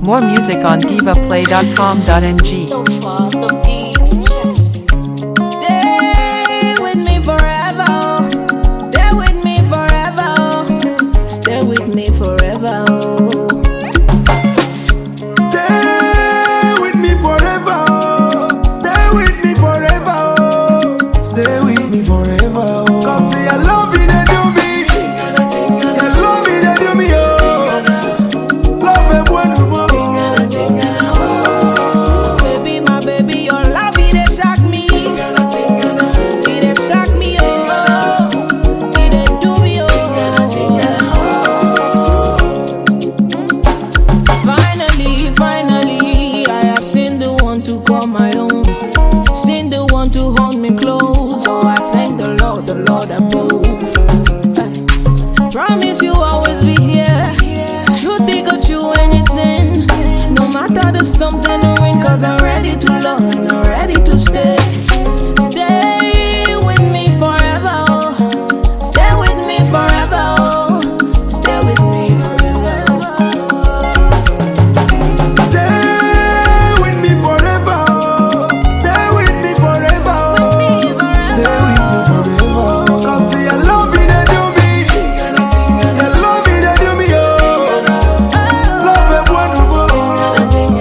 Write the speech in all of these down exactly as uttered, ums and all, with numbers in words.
More music on diva play dot com dot n g. Stay with me forever. Stay with me forever. Stay with me forever. Stay with me forever. Stay with me forever. Stay with me forever. Cause see, I love you, they do me. I love you, they do me. Oh, love them one more. Baby, my baby, your love, it dey shock me. It dey shock me, oh. It dey do me, oh. Finally, finally, I have seen the one to call my own. Seen the one to hold me close. So I thank the Lord, the Lord above. Promise you always be here. Truth, they got you anything. No matter the storms and the wind, cause I'm ready to love and I'm ready to stay. Stay with me forever. Oh. Stay with me forever. Oh. Stay with me forever. Stay with me forever. Stay with me forever. Stay with me forever. Cause see, I love you, they do me. I love you, they do me. Oh, love them one more.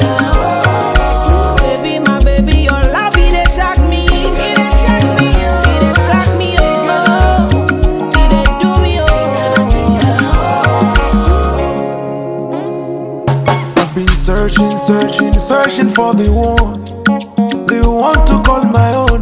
Baby, my baby, your love, it dey shock me. It dey shock me. It dey shock me, oh. It dey do me, oh. I've been searching, searching, searching for the one, the one to call my own.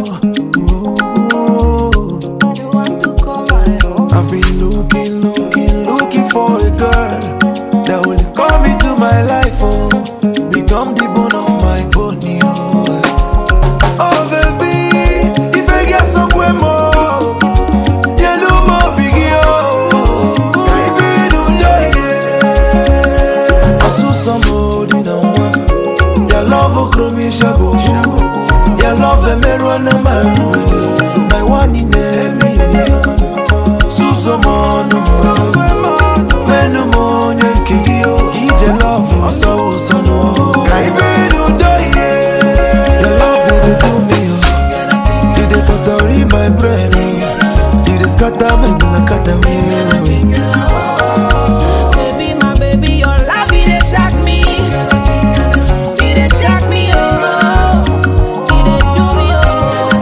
Oh. You want to call my own? I've been looking, looking, looking for a girl that will come into my life, oh, become the bone of my bone, oh. Oh baby, if I get somewhere more, you know more biggie, oh. I be no yeah. I saw somebody down one. Your love will grow me shago. Your love a mirror no man. My one in every Suso mono, meno monye kikio. Ije love, so so no. Kaibe no die. Your love will do me. You dey totally my brain. You dey scatter me, na kata me. Baby, my baby, your love, it dey shock me. It dey shock me, oh. It dey do me, oh.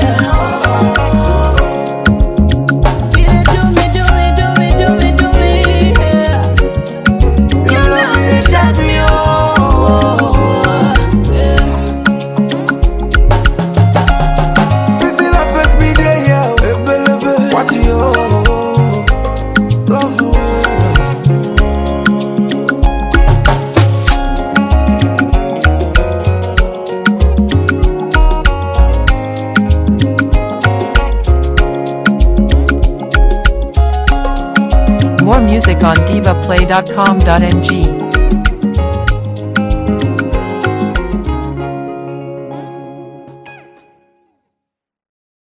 It dey do me, do me, do me, do me, do me, yeah. Your love dey shock me, oh. Yeah. This is the best me day here. Ebelebe, what you love, love. More music on diva play dot com dot n g.